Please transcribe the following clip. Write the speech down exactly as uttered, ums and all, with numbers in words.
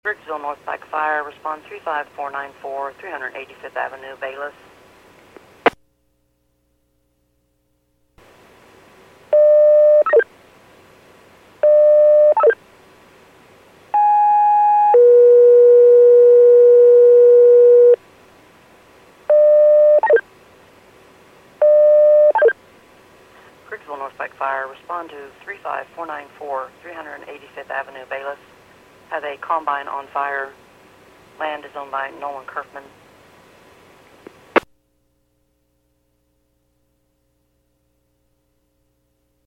Briggsville North Pike Fire, respond three five four nine four, three eighty-fifth Avenue, Bayless. Briggsville North Pike Fire, respond to three five four nine four, three eighty-fifth Avenue, Bayless. Have a combine on fire. Land is owned by Nolan Kerfman.